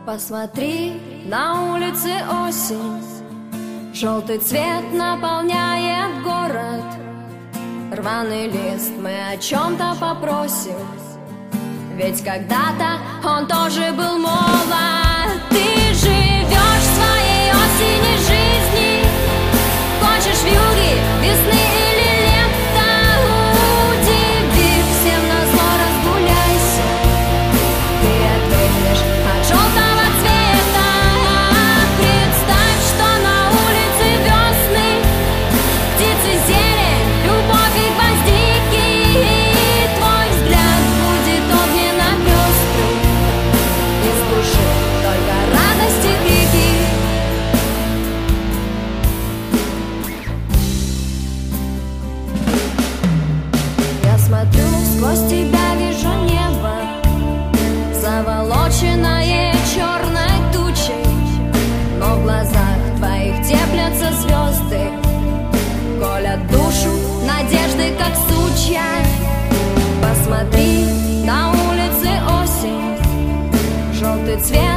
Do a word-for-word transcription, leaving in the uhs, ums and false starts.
Посмотри, на улице осень, желтый цвет наполняет город. Рваный лист мы о чем-то попросим, ведь когда-то он тоже был молод. Ты живешь в своей осени жизни, хочешь вьюги, весны или лета. Удиви, всем назло разгуляйся, ты ответишь от желтого цвета. Представь, что на улице весны, птицы, зелень, любовь и гвоздики. И твой взгляд будет огненно-пестрый, из души только радость и крики. Я смотрю, сквозь тебя вижу небо, заволоченное черной тучей, но в глазах твоих теплятся звезды, колят душу надежды, как сучья. Посмотри, на улице осень, желтый цвет